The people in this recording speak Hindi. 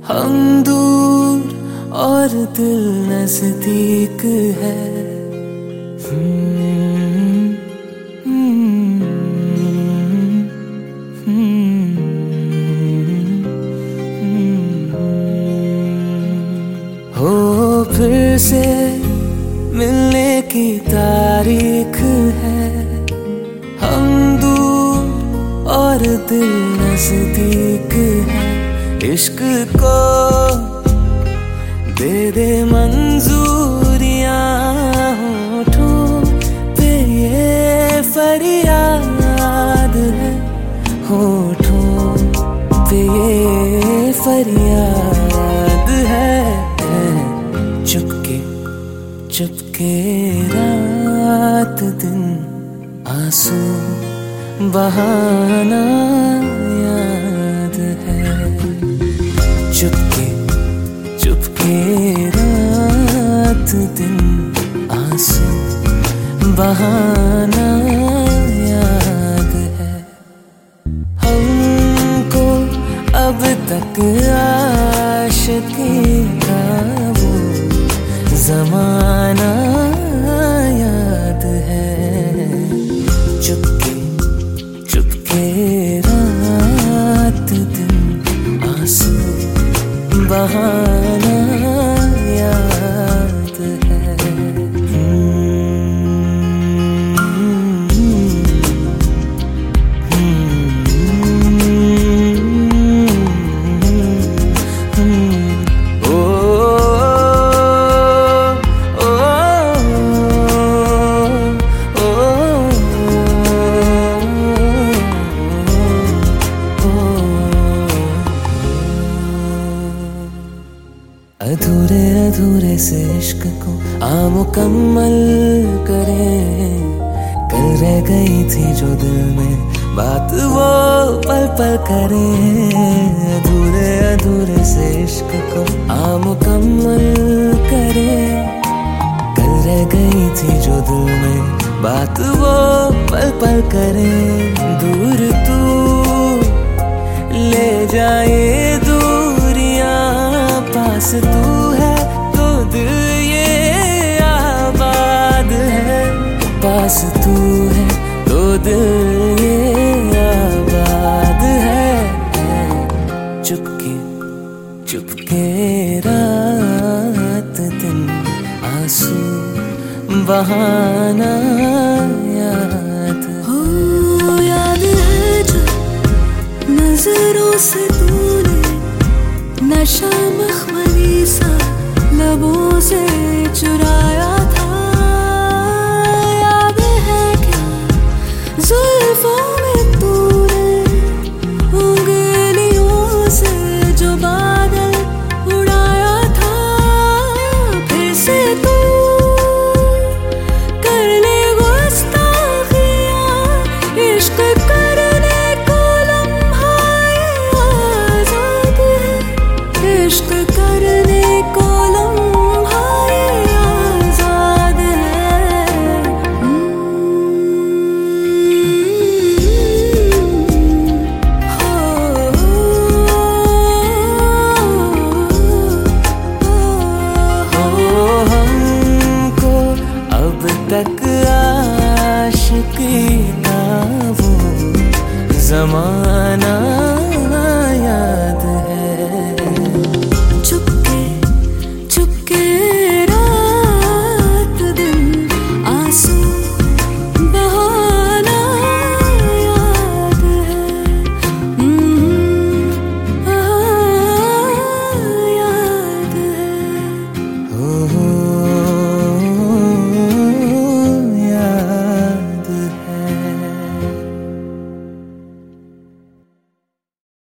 हम दूर और दिल नजदीक है। हो फिर से मिलने की तारीख है। हम दूर और दिल नजदीक है। इश्क को दे दे मंजूरियां, होठों पे ये फरियाद है। होठों पे ये फरियाद है। चुपके चुपके रात दिन आंसू बहाना याद है। चुपके चुपके रात दिन आंसू बहाना याद है। हमको अब तक आशिकी का वो जमाना याद है। चुपके चुपके रात दिन आंसू बहाना याद है। अधूरे अधूरे से इश्क को मुकम्मल करें। कल रह गई थी जो दिल में बात वो पल पल करें। अधूरे अधूरे से इश्क को मुकम्मल करें। कल रह गई थी जो दिल में बात वो पल पल करें। दूर तू ले जाए दूरियां, पास तू है तो दिल ये आबाद है। पास तू है तो दिल ये आबाद है। चुपके चुपके रात दिन आंसू बहाना याद हो। याद है जो नजरों से तूने नशा मखमली सा लबों से चुराया था। याद है क्या जुल्फों में तूने उंगलियों से जो बादल उड़ाया था। फिर से तू कर ले गुस्ताखियां, इश्क करने को लम्हा आजाद है। इश्क करने को लम्हा आजाद है। हमको अब तक आशिकी का वो ज़माना